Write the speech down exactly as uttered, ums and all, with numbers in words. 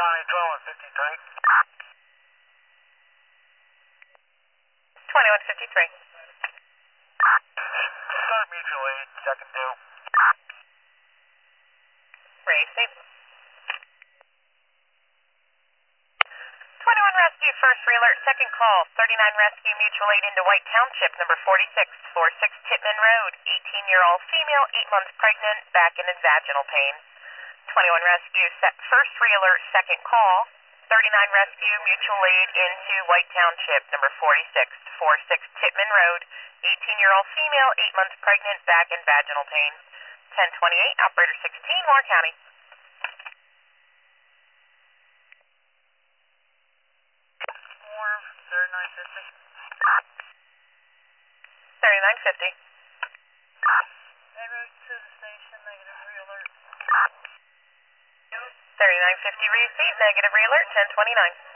County, twenty-one fifty-three. twenty-one fifty-three. Start mutual aid, second due. Racing. twenty-one Rescue, first re-alert, second call. thirty-nine Rescue, mutual aid into White Township, number forty-six, forty-six Tittman Road. eighteen-year-old female, eight months pregnant, back and vaginal pain. twenty-one Rescue, set first re-alert, second call. thirty-nine Rescue, mutual aid into White Township, number forty-six, forty-six Tittman Road. eighteen-year-old female, eight months pregnant, back and vaginal pain. ten twenty-eight, operator sixteen, Moore County. Moore, thirty-nine fifty. thirty-nine fifty. En route to the station, negative re-alert. thirty-nine fifty received, negative re-alert, ten twenty-nine.